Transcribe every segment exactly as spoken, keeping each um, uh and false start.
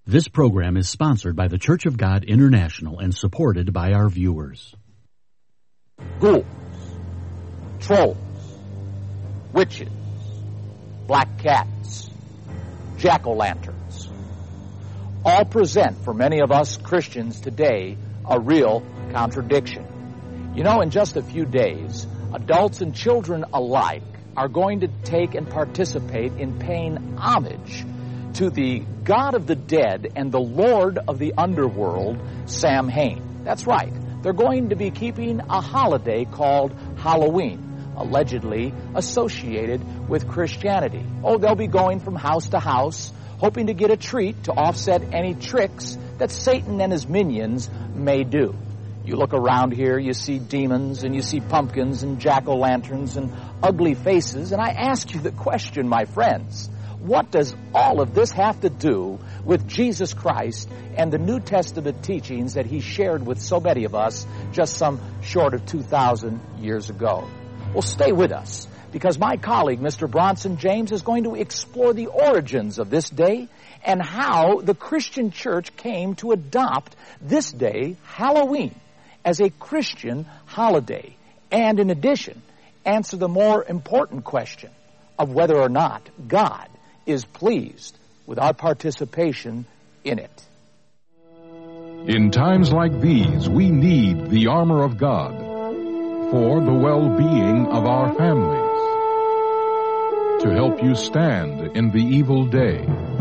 This program is sponsored by the Church of God International and supported by our viewers. Ghouls, trolls, witches, black cats, jack-o'-lanterns, all present for many of us Christians today a real contradiction. You know, in just a few days, adults and children alike are going to take and participate in paying homage to the God of the dead and the Lord of the underworld, Samhain. That's right. They're going to be keeping a holiday called Halloween, allegedly associated with Christianity. Oh, they'll be going from house to house, hoping to get a treat to offset any tricks that Satan and his minions may do. You look around here, you see demons, and you see pumpkins and jack-o'-lanterns and ugly faces, and I ask you the question, my friends, what does all of this have to do with Jesus Christ and the New Testament teachings that he shared with so many of us just some short of two thousand years ago? Well, stay with us, because my colleague, Mister Bronson James, is going to explore the origins of this day and how the Christian church came to adopt this day, Halloween, as a Christian holiday. And in addition, answer the more important question of whether or not God is pleased with our participation in it. In times like these, we need the armor of God for the well-being of our families, to help you stand in the evil day.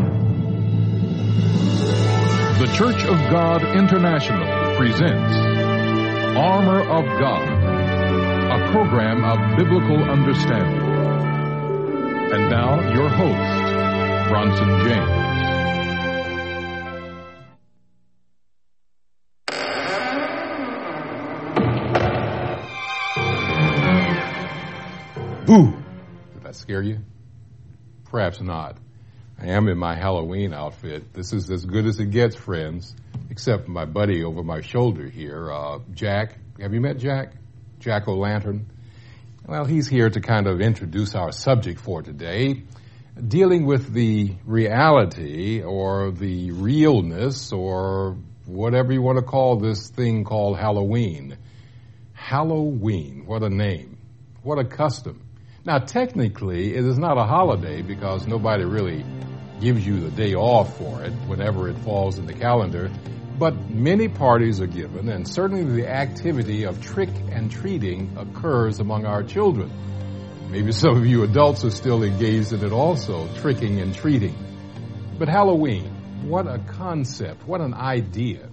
The Church of God International presents Armor of God, a program of biblical understanding. And now, your host, Bronson James. Boo! Did that scare you? Perhaps not. I am in my Halloween outfit. This is as good as it gets, friends, except my buddy over my shoulder here, uh, Jack. Have you met Jack? Jack-o'-lantern. Well, he's here to kind of introduce our subject for today, dealing with the reality or the realness or whatever you want to call this thing called Halloween. Halloween, what a name. What a custom. Now, technically, it is not a holiday because nobody really gives you the day off for it whenever it falls in the calendar, but many parties are given, and certainly the activity of trick and treating occurs among our children. Maybe some of you adults are still engaged in it also, tricking and treating. But Halloween, what a concept, what an idea.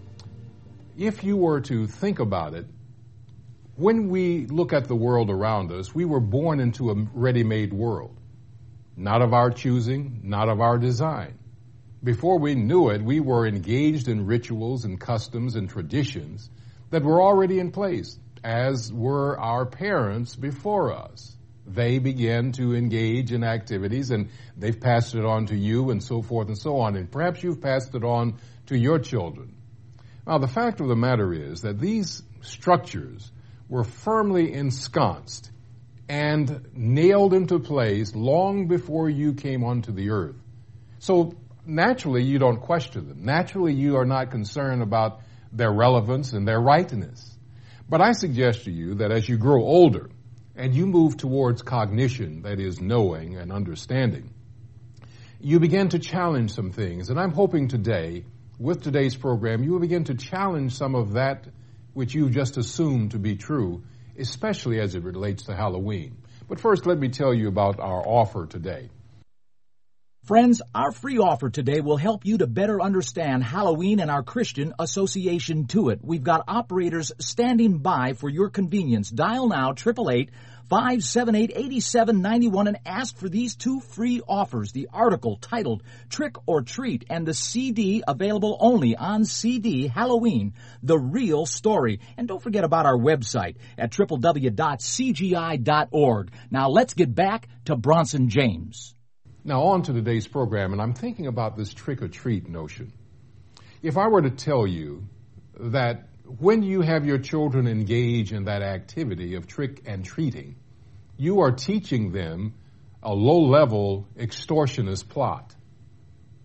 If you were to think about it, when we look at the world around us, we were born into a ready-made world. Not of our choosing, not of our design. Before we knew it, we were engaged in rituals and customs and traditions that were already in place, as were our parents before us. They began to engage in activities, and they've passed it on to you, and so forth and so on, and perhaps you've passed it on to your children. Now, the fact of the matter is that these structures were firmly ensconced and nailed into place long before you came onto the earth. So naturally, you don't question them. Naturally, you are not concerned about their relevance and their rightness. But I suggest to you that as you grow older and you move towards cognition, that is knowing and understanding, you begin to challenge some things. And I'm hoping today, with today's program, you will begin to challenge some of that which you just assumed to be true, especially as it relates to Halloween. But first, let me tell you about our offer today. Friends, our free offer today will help you to better understand Halloween and our Christian association to it. We've got operators standing by for your convenience. Dial now, eight eight eight, five seven eight, eight seven nine one, and ask for these two free offers. The article titled Trick or Treat and the C D available only on C D, Halloween, The Real Story. And don't forget about our website at w w w dot c g i dot org. Now let's get back to Bronson James. Now, on to today's program, and I'm thinking about this trick-or-treat notion. If I were to tell you that when you have your children engage in that activity of trick and treating, you are teaching them a low-level extortionist plot.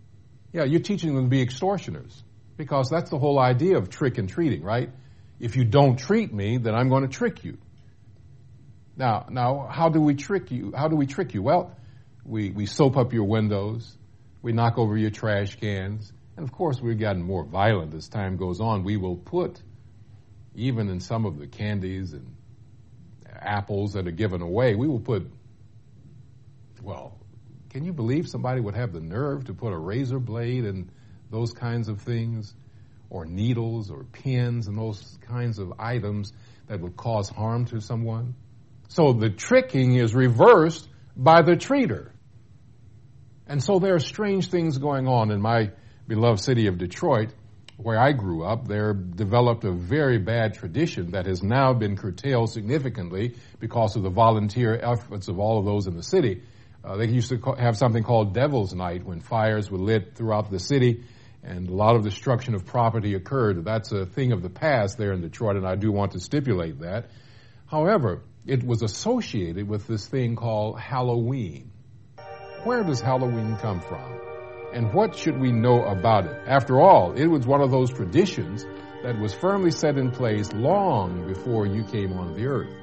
Yeah, you're teaching them to be extortioners, because that's the whole idea of trick and treating, right? If you don't treat me, then I'm going to trick you. Now, now, how do we trick you? How do we trick you? Well, we, we soap up your windows, we knock over your trash cans, and of course we've gotten more violent as time goes on. We will put, even in some of the candies and apples that are given away, we will put, well, can you believe somebody would have the nerve to put a razor blade and those kinds of things, or needles or pins and those kinds of items that would cause harm to someone? So the tricking is reversed by the treater. And so there are strange things going on in my beloved city of Detroit, where I grew up. There developed a very bad tradition that has now been curtailed significantly because of the volunteer efforts of all of those in the city. Uh, they used to co- have something called Devil's Night, when fires were lit throughout the city and a lot of destruction of property occurred. That's a thing of the past there in Detroit, and I do want to stipulate that. However, it was associated with this thing called Halloween. Where does Halloween come from? And what should we know about it? After all, it was one of those traditions that was firmly set in place long before you came on the earth.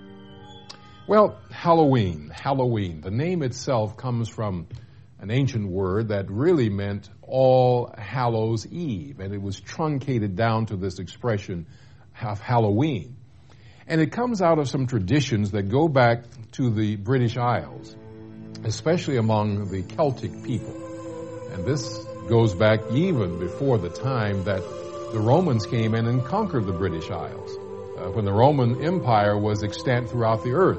Well, Halloween, Halloween, the name itself comes from an ancient word that really meant All Hallows Eve, and it was truncated down to this expression of Halloween. And it comes out of some traditions that go back to the British Isles, especially among the Celtic people. And this goes back even before the time that the Romans came in and conquered the British Isles, uh, when the Roman Empire was extant throughout the earth.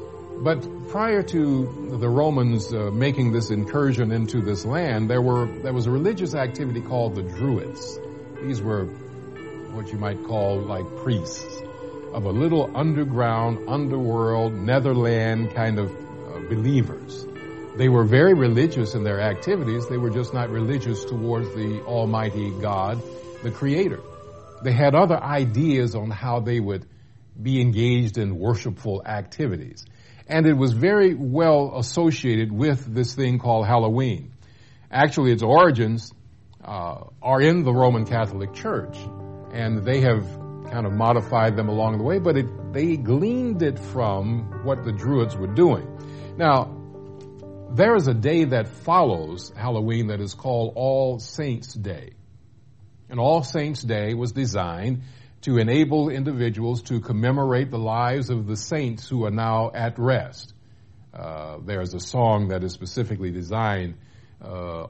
But prior to the Romans uh, making this incursion into this land, there were there was a religious activity called the Druids. These were what you might call like priests of a little underground, underworld, netherland kind of uh, believers. They were very religious in their activities. They were just not religious towards the Almighty God, the Creator. They had other ideas on how they would be engaged in worshipful activities. And it was very well associated with this thing called Halloween. Actually, its origins uh, are in the Roman Catholic Church, and they have kind of modified them along the way, but it, they gleaned it from what the Druids were doing. Now, there is a day that follows Halloween that is called All Saints' Day. And All Saints' Day was designed to enable individuals to commemorate the lives of the saints who are now at rest. Uh, there's a song that is specifically designed uh,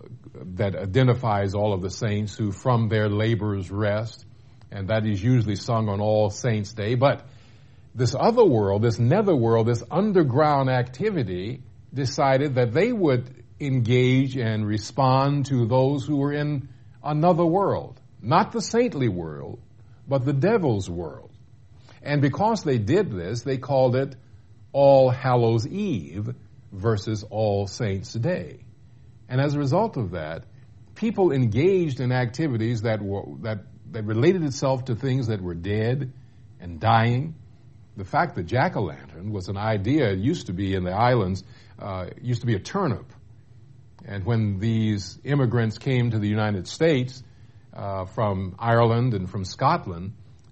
that identifies all of the saints who from their labors rest, and that is usually sung on All Saints' Day. But this other world, this netherworld, this underground activity decided that they would engage and respond to those who were in another world, not the saintly world, but the devil's world. And because they did this, they called it All Hallows Eve versus All Saints' Day. And as a result of that, people engaged in activities that were that, that related itself to things that were dead and dying. The fact that jack-o'-lantern was an idea, it used to be in the islands, uh, it used to be a turnip. And when these immigrants came to the United States, Uh, from Ireland and from Scotland,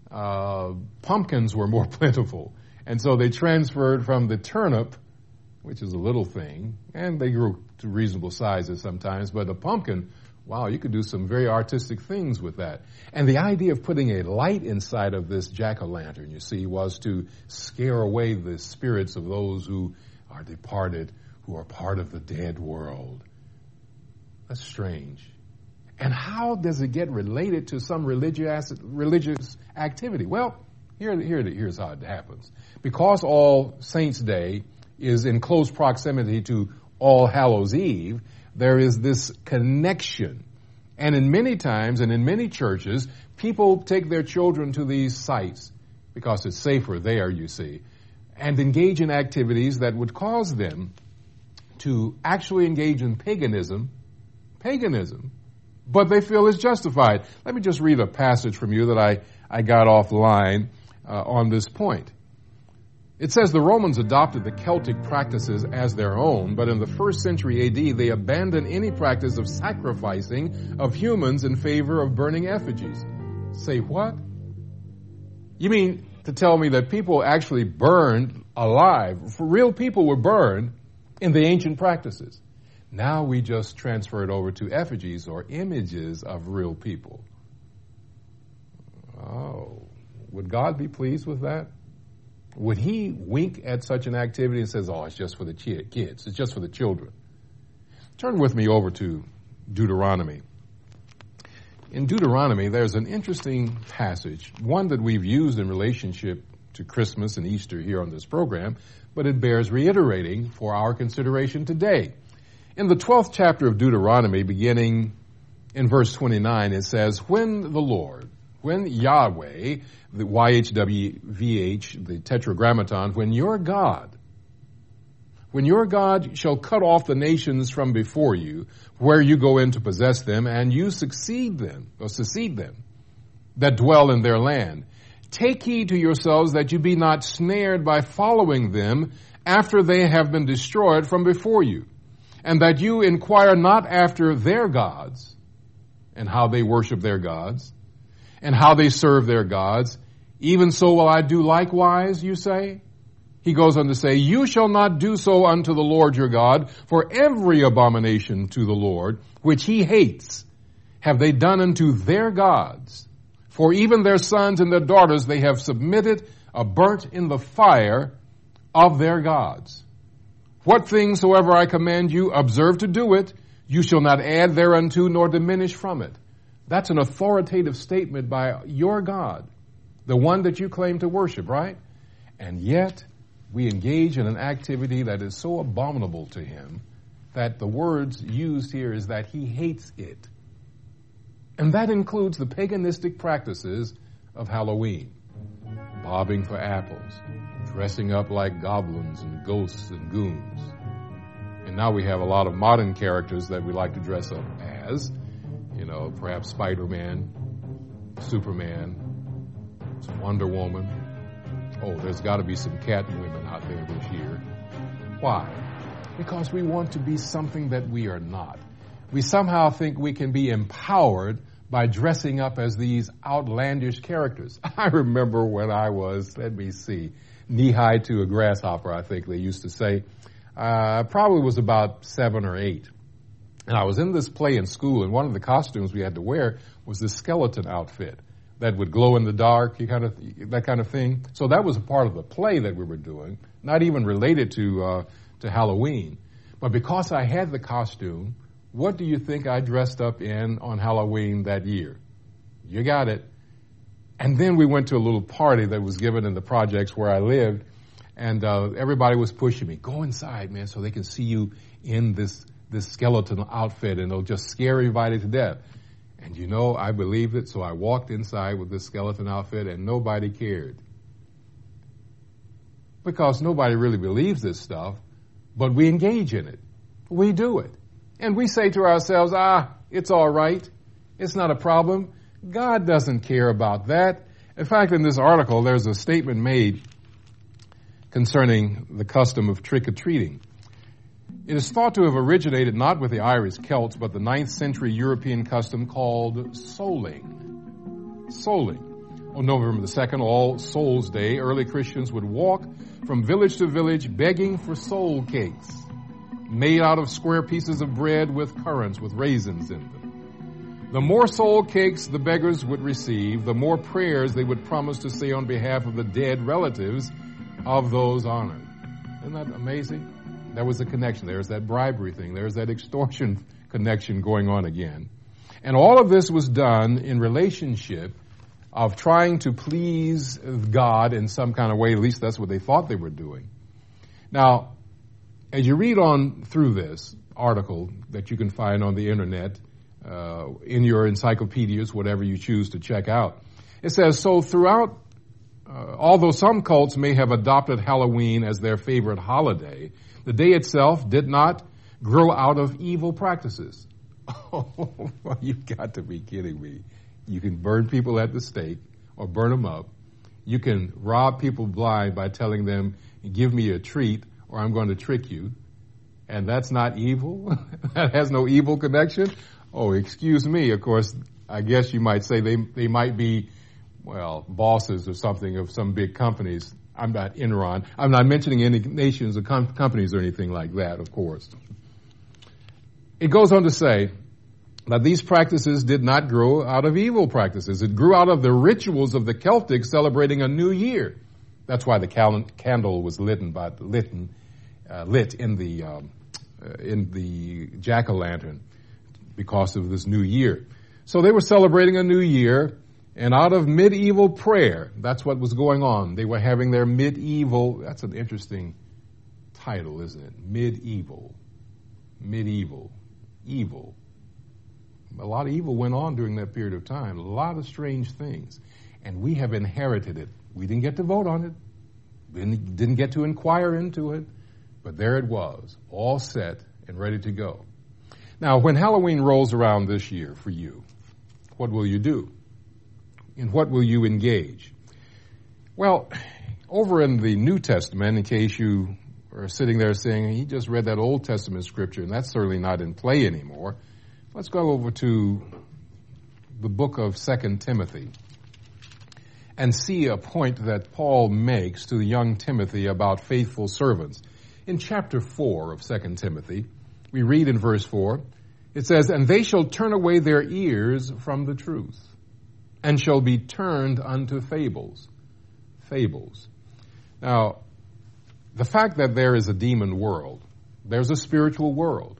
uh, pumpkins were more plentiful. And so they transferred from the turnip, which is a little thing, and they grew to reasonable sizes sometimes, but a pumpkin, wow, you could do some very artistic things with that. And the idea of putting a light inside of this jack-o'-lantern, you see, was to scare away the spirits of those who are departed, who are part of the dead world. That's strange. And how does it get related to some religious religious activity? Well, here, here, here's how it happens. Because All Saints' Day is in close proximity to All Hallows Eve, there is this connection. And in many times and in many churches, people take their children to these sites because it's safer there, you see, and engage in activities that would cause them to actually engage in paganism, paganism, but they feel it's justified. Let me just read a passage from you that I, I got offline uh, on this point. It says the Romans adopted the Celtic practices as their own, but in the first century A D, they abandoned any practice of sacrificing of humans in favor of burning effigies. Say what? You mean to tell me that people actually burned alive, for real people were burned in the ancient practices? Now we just transfer it over to effigies or images of real people. Oh, would God be pleased with that? Would he wink at such an activity and says, oh, it's just for the kids, it's just for the children? Turn with me over to Deuteronomy. In Deuteronomy, there's an interesting passage, one that we've used in relationship to Christmas and Easter here on this program, but it bears reiterating for our consideration today. In the twelfth chapter of Deuteronomy, beginning in verse twenty-nine, it says, when the Lord, when Yahweh, the Y H W V H, the Tetragrammaton, when your God, when your God shall cut off the nations from before you, where you go in to possess them, and you succeed them, or succeed them, that dwell in their land, take heed to yourselves that you be not snared by following them after they have been destroyed from before you, and that you inquire not after their gods, and how they worship their gods, and how they serve their gods. Even so will I do likewise, you say? He goes on to say, you shall not do so unto the Lord your God, for every abomination to the Lord, which he hates, have they done unto their gods. For even their sons and their daughters they have submitted a burnt in the fire of their gods. What things soever I command you, observe to do it. You shall not add thereunto nor diminish from it. That's an authoritative statement by your God, the one that you claim to worship, right? And yet, we engage in an activity that is so abominable to him that the words used here is that he hates it. And that includes the paganistic practices of Halloween. Bobbing for apples, dressing up like goblins and ghosts and goons. And now we have a lot of modern characters that we like to dress up as. You know, perhaps Spider-Man, Superman, some Wonder Woman. Oh, there's got to be some cat women out there this year. Why? Because we want to be something that we are not. We somehow think we can be empowered by dressing up as these outlandish characters. I remember when I was, let me see, knee-high to a grasshopper, I think they used to say. Uh, probably was about seven or eight. And I was in this play in school, and one of the costumes we had to wear was this skeleton outfit that would glow in the dark, you kind of, that kind of thing. So that was a part of the play that we were doing, not even related to uh, to Halloween. But because I had the costume, what do you think I dressed up in on Halloween that year? You got it. And then we went to a little party that was given in the projects where I lived, and uh, everybody was pushing me, go inside, man, so they can see you in this this skeleton outfit, and it'll just scare everybody to death. And you know, I believed it, so I walked inside with this skeleton outfit, and nobody cared. Because nobody really believes this stuff, but we engage in it. We do it. And we say to ourselves, ah, it's all right. It's not a problem. God doesn't care about that. In fact, in this article, there's a statement made concerning the custom of trick-or-treating. It is thought to have originated not with the Irish Celts, but the ninth century European custom called souling. Souling. On November the second, All Souls Day, early Christians would walk from village to village begging for soul cakes, made out of square pieces of bread with currants with raisins in them. The more soul cakes the beggars would receive, the more prayers they would promise to say on behalf of the dead relatives of those honored. Isn't that amazing? There was a connection. There's that bribery thing. There's that extortion connection going on again. And all of this was done in relationship of trying to please God in some kind of way. At least that's what they thought they were doing. Now, as you read on through this article that you can find on the internet, uh, in your encyclopedias, whatever you choose to check out, it says, so throughout, uh, although some cults may have adopted Halloween as their favorite holiday, the day itself did not grow out of evil practices. Oh, you've got to be kidding me. You can burn people at the stake or burn them up. You can rob people blind by telling them give me a treat or I'm going to trick you. And that's not evil? That has no evil connection? Oh, excuse me. Of course, I guess you might say they they might be, well, bosses or something of some big companies. I'm not Enron. I'm not mentioning any nations or com- companies or anything like that, of course. It goes on to say that these practices did not grow out of evil practices. It grew out of the rituals of the Celtics celebrating a new year. That's why the cal- candle was lit, by, lit, uh, lit in the um, uh, in the jack-o'-lantern because of this new year. So they were celebrating a new year, and out of medieval prayer, that's what was going on. They were having their medieval, that's an interesting title, isn't it? Medieval. Medieval. Evil. A lot of evil went on during that period of time. A lot of strange things. And we have inherited it. We didn't get to vote on it. Didn't, didn't get to inquire into it. But there it was, all set and ready to go. Now, when Halloween rolls around this year for you, what will you do? In what will you engage? Well, over in the New Testament, in case you are sitting there saying, he just read that Old Testament scripture, and that's certainly not in play anymore, let's go over to the book of Second Timothy and see a point that Paul makes to the young Timothy about faithful servants. In chapter four of Second Timothy, we read in verse four, it says, "And they shall turn away their ears from the truth, and shall be turned unto fables." Fables. Now, the fact that there is a demon world, there's a spiritual world.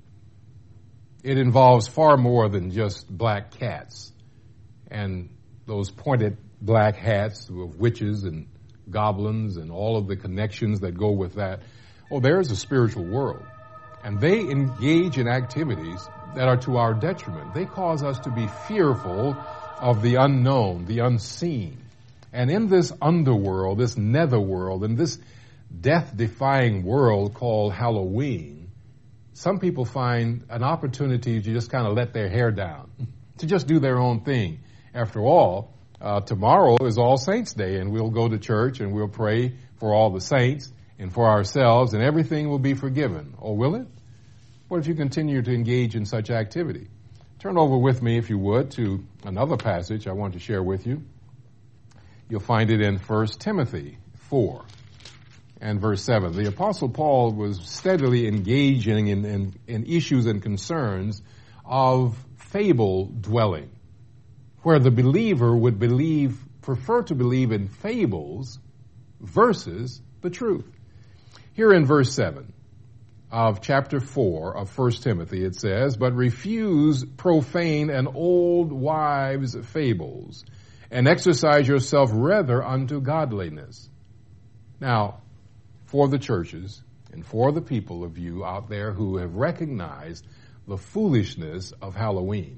It involves far more than just black cats and those pointed black hats of witches and goblins and all of the connections that go with that. Oh, there is a spiritual world. And they engage in activities that are to our detriment. They cause us to be fearful of the unknown, the unseen. And in this underworld, this netherworld, in this death-defying world called Halloween, some people find an opportunity to just kind of let their hair down, to just do their own thing. After all, uh, tomorrow is All Saints' Day, and we'll go to church and we'll pray for all the saints and for ourselves, and everything will be forgiven. Or will it? What if you continue to engage in such activity? Turn over with me, if you would, to another passage I want to share with you. You'll find it in First Timothy four and verse seven. The Apostle Paul was steadily engaging in, in, in issues and concerns of fable dwelling, where the believer would believe, prefer to believe in fables versus the truth. Here in verse seven of chapter four of First Timothy, it says, "But refuse profane and old wives' fables, and exercise yourself rather unto godliness." Now, for the churches and for the people of you out there who have recognized the foolishness of Halloween,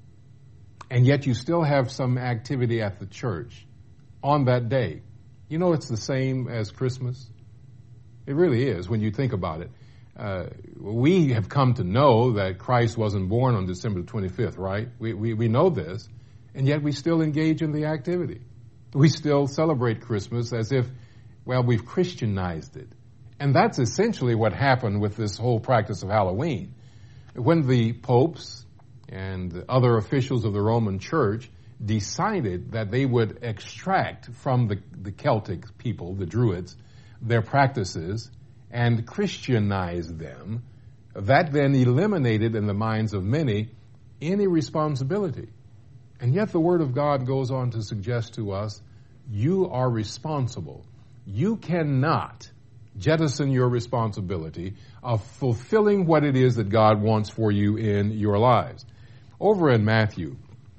and yet you still have some activity at the church on that day, you know it's the same as Christmas. It really is when you think about it. Uh, we have come to know that Christ wasn't born on December twenty-fifth, right? We, we, we know this, and yet we still engage in the activity. We still celebrate Christmas as if, well, we've Christianized it. And that's essentially what happened with this whole practice of Halloween. When the popes and other officials of the Roman Church decided that they would extract from the, the Celtic people, the Druids, their practices and Christianize them, that then eliminated in the minds of many any responsibility. And yet the Word of God goes on to suggest to us, you are responsible. You cannot jettison your responsibility of fulfilling what it is that God wants for you in your lives. Over in Matthew,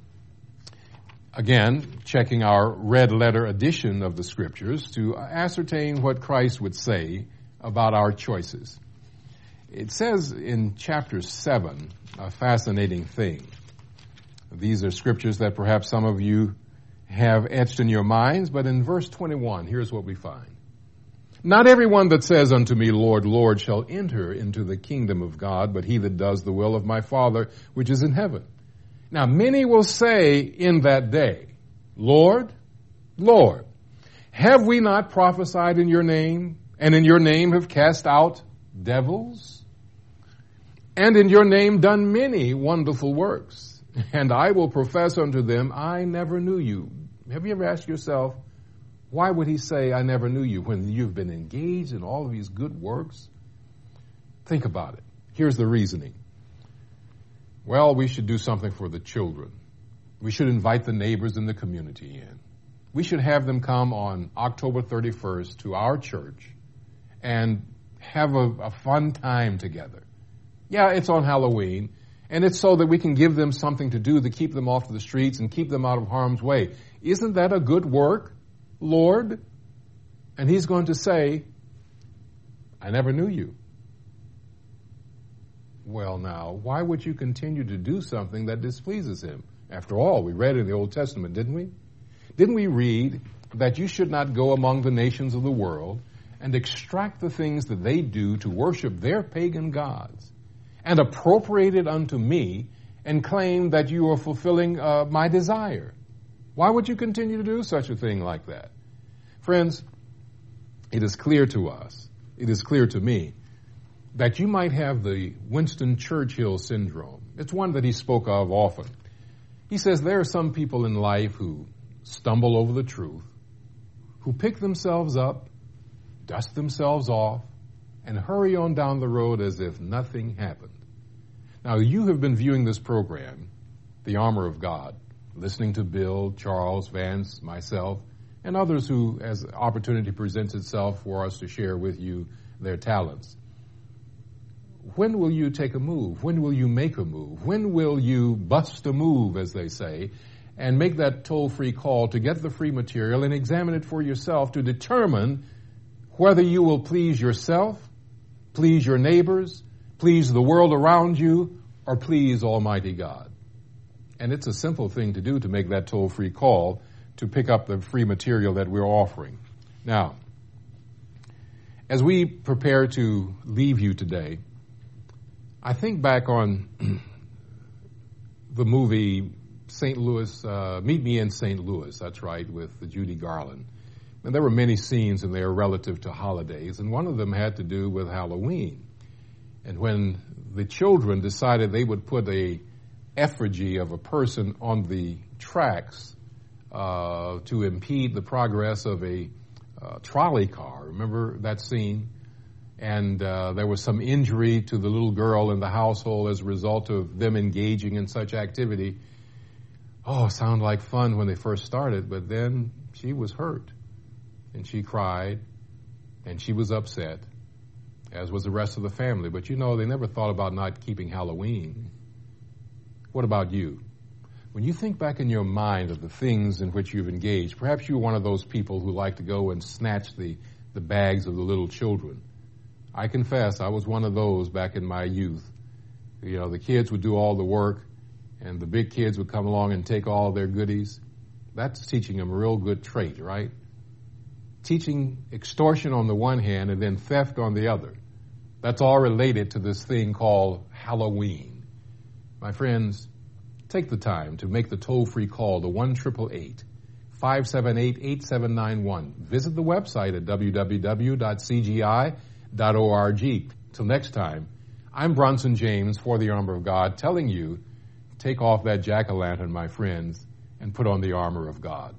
again, checking our red letter edition of the Scriptures to ascertain what Christ would say about our choices. It says in chapter seven, a fascinating thing. These are scriptures that perhaps some of you have etched in your minds, but in verse twenty-one, here's what we find. "Not everyone that says unto me, Lord, Lord, shall enter into the kingdom of God, but he that does the will of my Father which is in heaven. Now many will say in that day, Lord, Lord, have we not prophesied in your name, and in your name have cast out devils, and in your name done many wonderful works. And I will profess unto them, I never knew you. Have you ever asked yourself, why would he say, I never knew you, when you've been engaged in all of these good works? Think about it. Here's the reasoning. Well, we should do something for the children. We should invite the neighbors in the community in. We should have them come on October thirty-first to our church and have a, a fun time together. Yeah, it's on Halloween, and it's so that we can give them something to do to keep them off the streets and keep them out of harm's way. Isn't that a good work, Lord? And he's going to say, I never knew you. Well, now, why would you continue to do something that displeases him? After all, we read in the Old Testament, didn't we? Didn't we read that you should not go among the nations of the world and extract the things that they do to worship their pagan gods and appropriate it unto me and claim that you are fulfilling uh, my desire? Why would you continue to do such a thing like that? Friends, it is clear to us, it is clear to me, that you might have the Winston Churchill syndrome. It's one that he spoke of often. He says there are some people in life who stumble over the truth, who pick themselves up, dust themselves off, and hurry on down the road as if nothing happened. Now, you have been viewing this program, The Armor of God, listening to Bill, Charles, Vance, myself, and others who, as opportunity presents itself for us to share with you their talents. When will you take a move? When will you make a move? When will you bust a move, as they say, and make that toll-free call to get the free material and examine it for yourself to determine whether you will please yourself, please your neighbors, please the world around you, or please Almighty God? And it's a simple thing to do to make that toll-free call to pick up the free material that we're offering. Now, as we prepare to leave you today, I think back on the movie Saint Louis, uh, Meet Me in Saint Louis, that's right, with Judy Garland. And there were many scenes in there relative to holidays, and one of them had to do with Halloween. And when the children decided they would put a effigy of a person on the tracks uh, to impede the progress of a uh, trolley car, remember that scene? And uh, there was some injury to the little girl in the household as a result of them engaging in such activity. Oh, it sounded like fun when they first started, but then she was hurt, and she cried, and she was upset, as was the rest of the family. But you know, they never thought about not keeping Halloween. What about you? When you think back in your mind of the things in which you've engaged, perhaps you're one of those people who like to go and snatch the, the bags of the little children. I confess, I was one of those back in my youth. You know, the kids would do all the work, and the big kids would come along and take all their goodies. That's teaching them a real good trait, right? Teaching extortion on the one hand and then theft on the other. That's all related to this thing called Halloween. My friends, take the time to make the toll-free call to one eight eight eight, five seven eight, eight seven nine one. Visit the website at w w w dot c g i dot org. Till next time, I'm Bronson James for the Armor of God, telling you, take off that jack-o'-lantern, my friends, and put on the armor of God.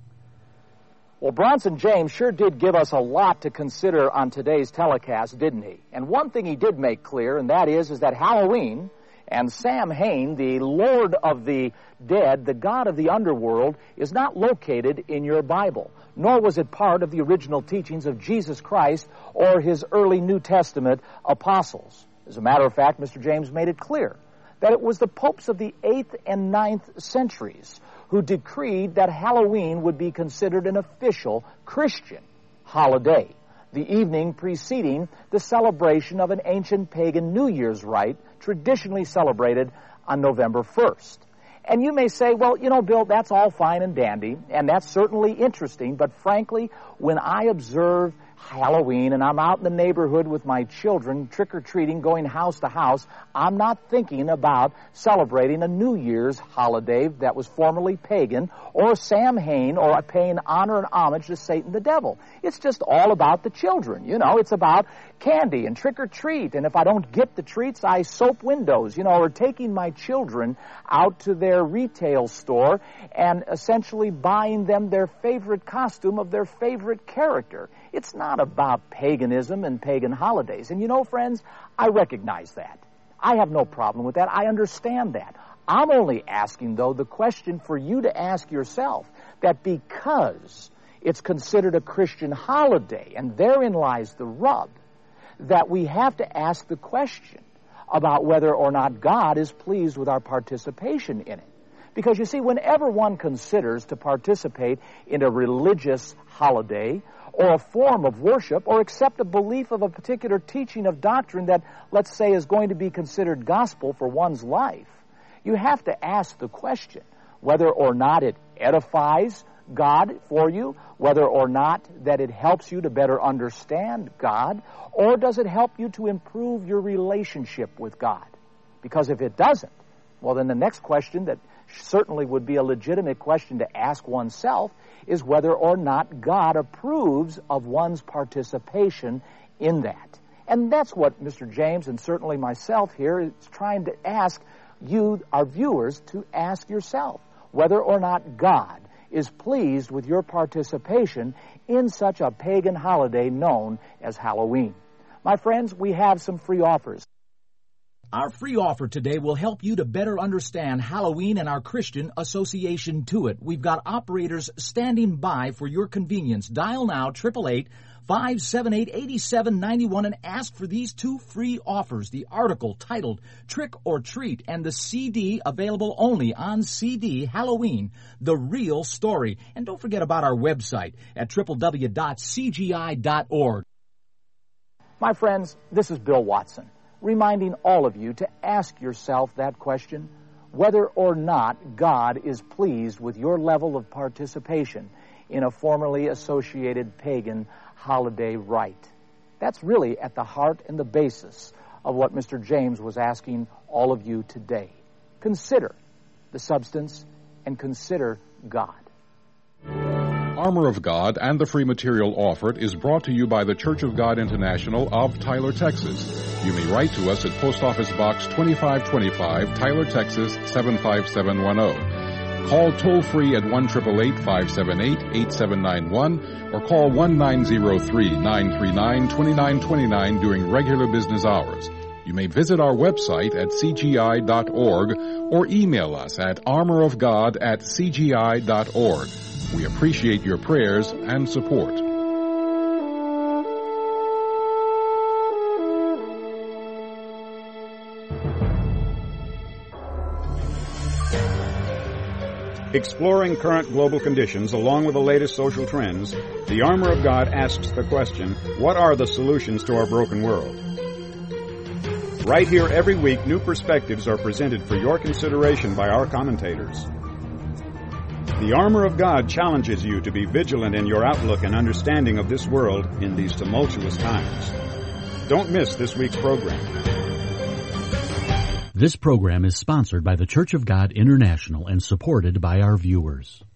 Well, Bronson James sure did give us a lot to consider on today's telecast, didn't he? And one thing he did make clear, and that is, is that Halloween and Sam Hain, the Lord of the dead, the God of the underworld, is not located in your Bible, nor was it part of the original teachings of Jesus Christ or his early New Testament apostles. As a matter of fact, Mister James made it clear that it was the popes of the eighth and ninth centuries who decreed that Halloween would be considered an official Christian holiday, the evening preceding the celebration of an ancient pagan New Year's rite traditionally celebrated on November first. And you may say, well, you know, Bill, that's all fine and dandy, and that's certainly interesting, but frankly, when I observe Halloween and I'm out in the neighborhood with my children trick-or-treating, going house to house, I'm not thinking about celebrating a New Year's holiday that was formerly pagan, or Samhain, or paying honor and homage to Satan the devil. It's just all about the children, you know. It's about candy and trick-or-treat, and if I don't get the treats, I soap windows, you know, or taking my children out to their retail store and essentially buying them their favorite costume of their favorite character. It's not about paganism and pagan holidays. And you know, friends, I recognize that. I have no problem with that. I understand that. I'm only asking, though, the question for you to ask yourself, that because it's considered a Christian holiday, and therein lies the rub, that we have to ask the question about whether or not God is pleased with our participation in it. Because, you see, whenever one considers to participate in a religious holiday or a form of worship, or accept a belief of a particular teaching of doctrine that, let's say, is going to be considered gospel for one's life, you have to ask the question whether or not it edifies God for you, whether or not that it helps you to better understand God, or does it help you to improve your relationship with God? Because if it doesn't, well, then the next question that certainly would be a legitimate question to ask oneself is whether or not God approves of one's participation in that. And that's what Mister James and certainly myself here is trying to ask you, our viewers, to ask yourself whether or not God is pleased with your participation in such a pagan holiday known as Halloween. My friends, we have some free offers. Our free offer today will help you to better understand Halloween and our Christian association to it. We've got operators standing by for your convenience. Dial now, eight eight eight, five seven eight, eight seven nine one, and ask for these two free offers. The article titled Trick or Treat and the C D available only on C D, Halloween, The Real Story. And don't forget about our website at w w w dot c g i dot org. My friends, this is Bill Watson, reminding all of you to ask yourself that question, whether or not God is pleased with your level of participation in a formerly associated pagan holiday rite. That's really at the heart and the basis of what Mister James was asking all of you today. Consider the substance and consider God. Armor of God and the free material offered is brought to you by the Church of God International of Tyler, Texas. You may write to us at Post Office Box twenty-five twenty-five, Tyler, Texas, seven five seven one zero. Call toll-free at one eight eight eight, five seven eight, eight seven nine one or call one nine zero three, nine three nine, two nine two nine during regular business hours. You may visit our website at c g i dot org or email us at armor of god at c g i dot org. We appreciate your prayers and support. Exploring current global conditions along with the latest social trends, the Armor of God asks the question, what are the solutions to our broken world? Right here every week, new perspectives are presented for your consideration by our commentators. The Armor of God challenges you to be vigilant in your outlook and understanding of this world in these tumultuous times. Don't miss this week's program. This program is sponsored by the Church of God International and supported by our viewers.